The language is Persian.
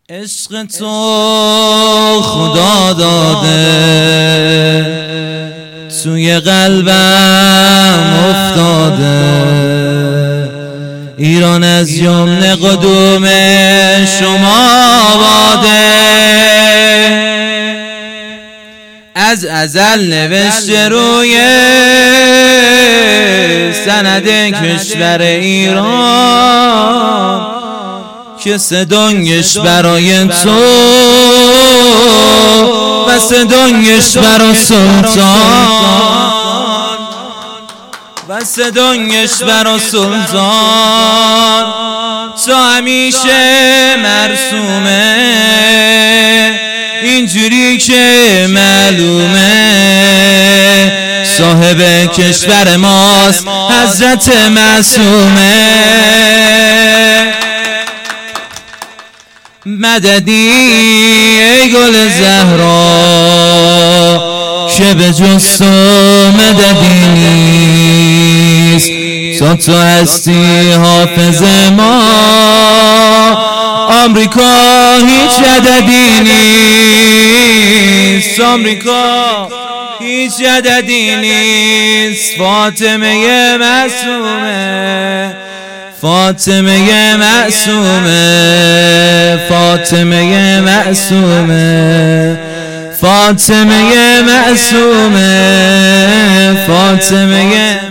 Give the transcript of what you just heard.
عشق تو خدا داده توی قلبم افتاده. ایران از یمن قدوم شما آباده. از ازل نوشته روی سند کشور ایران که سدانگش برای تو و سدانگش برای سلطان و سدانگش برای سلطان تا همیشه مرسومه. اینجوری که معلومه صاحب کشور ماست حضرت معصومه. مددی ای گل زهرا که به جز تو مددی نیست. تا تو هستی حافظ ما آمریکا هیچ عددی نیست. آمریکا هیچ عددی نیست. فاطمه معصومه، فاطمه معصومه، فاطمه معصومه، فاطمه معصومه، فاطمه